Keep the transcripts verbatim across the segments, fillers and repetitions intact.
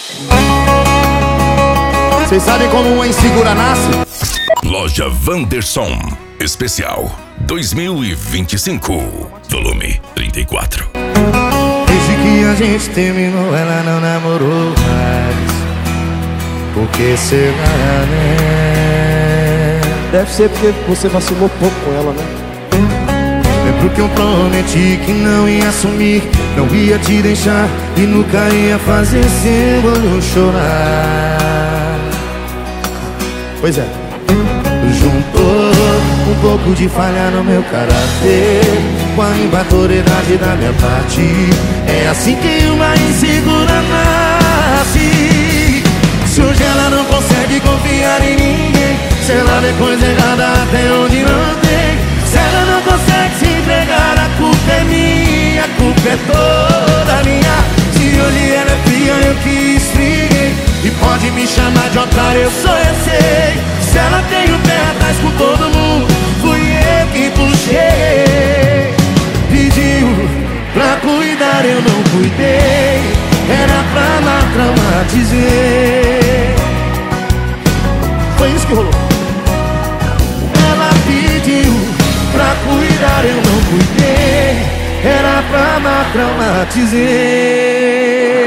Vocês sabem como uma insegura nasce? Loja Wanderson Especial dois mil e vinte e cinco, volume trinta e quatro. Desde que a gente terminou, ela não namorou mais. Por que será, né? Deve ser porque você vacilou pouco com ela, né? Lembro que eu prometi que não ia sumir, não ia te deixar e nunca ia fazer seu olho chorar. Pois é. Juntou um pouco de falha no meu caráter com a imaturidade da minha parte. É assim que uma insegura nasce. Se hoje ela não consegue confiar em ninguém, se ela vê coisa errada até onde não tem, se ela não consegue se entregar, a culpa é minha, a culpa é toda minha. Se hoje ela é fria, eu que esfriei, e pode me chamar de otário, eu sou, eu sei. Se ela tem o pé atrás com todo mundo, fui eu que puxei. Pediu pra cuidar, eu não cuidei, era pra lá traumatizei. Foi isso que rolou. Ela pediu pra cuidar, eu não cuidei, era pra lá traumatizei.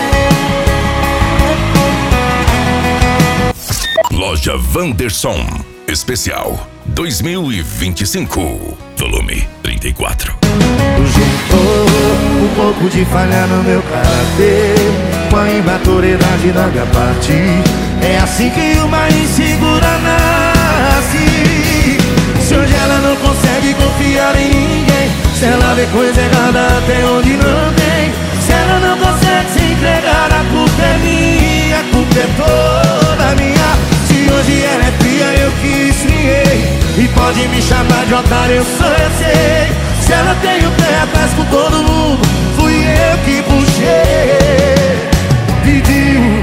Loja Wanderson Especial dois mil e vinte e cinco, volume trinta e quatro. Juntou um pouco de falha no meu caráter com a imaturidade da minha parte. É assim que uma insegura nasce. Se hoje ela não consegue confiar em ninguém, se ela vê coisa errada até onde não tem, se ela não consegue se entregar, a culpa é minha, a culpa é toda minha. Se hoje ela é fria, eu que esfriei, e pode me chamar de otário, eu sou, eu sei. Se ela tem o pé atrás com todo mundo, fui eu que puxei. Pediu,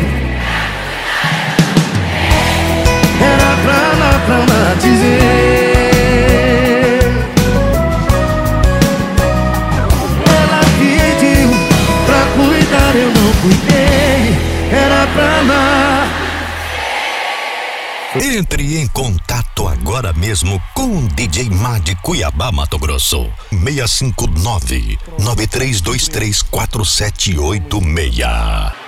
era pra lá traumatizei. Ela pediu pra cuidar, eu não cuidei, era pra lá. Entre em contato agora mesmo com o D J Má de Cuiabá, Mato Grosso. seis cinco nove, nove três dois três, quatro sete oito seis.